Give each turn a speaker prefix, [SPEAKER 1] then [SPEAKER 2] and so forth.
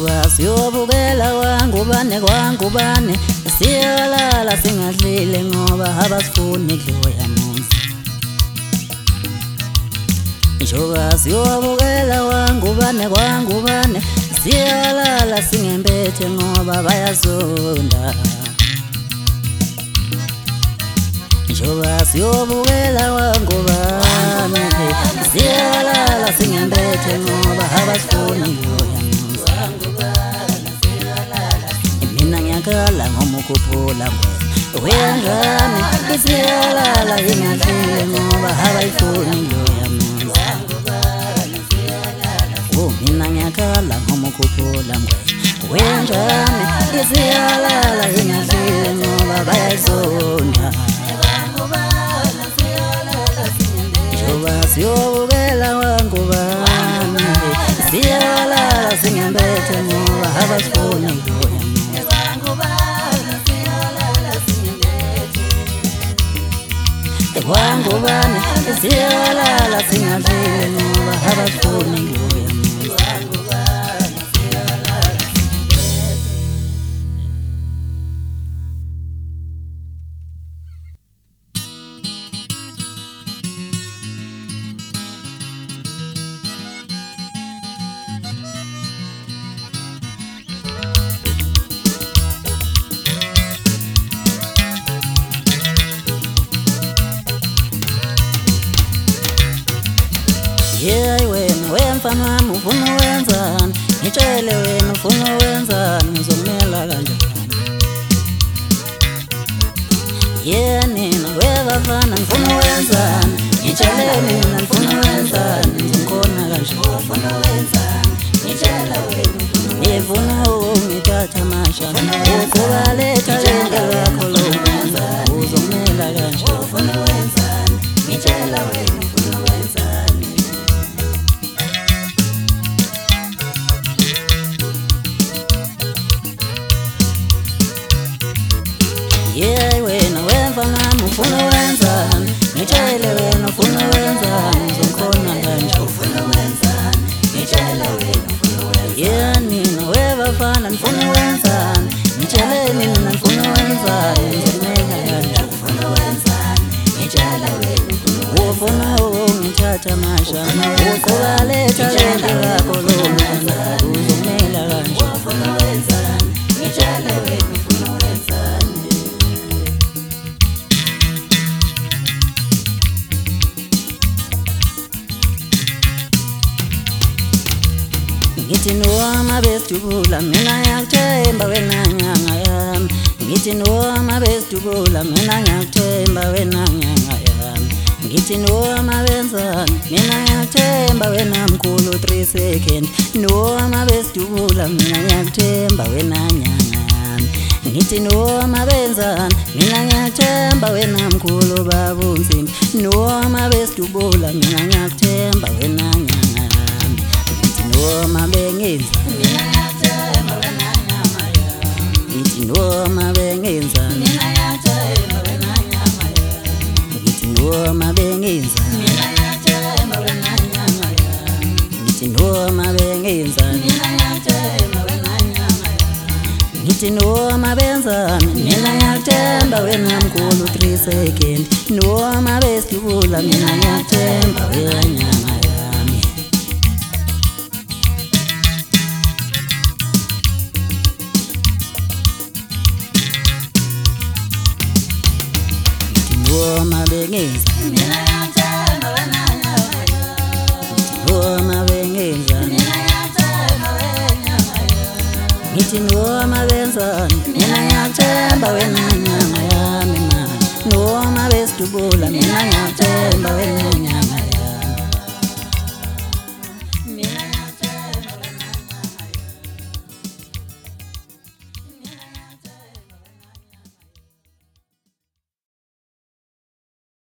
[SPEAKER 1] Njoba siyobukela wangubane kwangubane siyalala singadlile ngoba abasifuni idlo yamuzi. Njoba siyobukela wangubane kwangubane siyalala singembethe ngoba bayazonda. Njoba siyobukela wangubane siyalala singembethe ngoba abasifuni idlo yamuzi. Mina ngiyakhala ngoma ukhuphula wengane isiyalala ingadlile ngoba abayifuni idlo yamuzi. Mina ngiyakhala ngoma ukhuphula wengane isiyalala ingadlile ngoba bayayizonda. Njoba siyobukela wangubane siyalala singembethe ngoba abasifuni idlo yamuzi. Wangubane siyalala singadlile ngoba abasifuni idlo yamuzi. Yeah, wemfana wami ufuna wenzani? Ngitshele wena ufuna wenzani? Ngizomela kanjani? Yeah, nina webafana ngifuna wenzani? Ngitshele mina ngifuna wenzani? Ngikhona kanjani? Ufuna wenzani? Ngitshele wena ngifuna ungithatha mashana ukubaletha lento yakho lokwenza uzomela kanjani? Ufuna wenzani? Ngitshele wena ufuna wenzani? Yeah, wena wemfana wami ufuna wenzani? Ngitshele wena ufuna wenzani? Ngizokhona kanjani? Ufuna wenzani? Ngitshele wena ufuna wenzani? Yeah, nina webafana ngifuna wenzani? Ngitshele mina ngifuna wenzani? Ngizomela kanjani? Ufuna wenzani? Ngitshele wena ufuna ungithatha mashana ukubaletha lento yakho lokwenza uzomela kanjani? Ufuna wenzani? Ngitshele wena ufuna wenzani? Ngithi noma besidubula mina ngiyakuthemba wena nyanga yami. Ngithi noma besidubula mina ngiyakuthemba wena nyanga yami. Ngithi noma benzani mina ngiyakuthemba wena mkhulu 3 second. Noma besidubula mina ngiyakuthemba wena nyanga yami. Ngithi noma benzani mina ngiyakuthemba wena mkhulu babunzima. Noma besidubula mina ngiyakuthemba wena nyanga yami. Noma bengenza mina ngiyakuthemba wena nyama yami. Ngithi noma bengenza mina ngiyakuthemba wena nyama yami. Ngithi noma bengenza mina ngiyakuthemba wena nyama yami. Ngithi noma bengenza mina ngiyakuthemba wena nyama yami. Ngithi noma benzani mina ngiyakuthemba wena mkhulu 3 second. Noma besidubula mina ngiyakuthemba wena nyama yami. Noma bengenza mina ngiyakuthemba wena nyama yami. Noma bengenza mina ngiyakuthemba wena nyama yami. Ngithi noma benzani mina ngiyakuthemba wena nyama yami. Noma besidubula mina ngiyakuthemba wena nyama.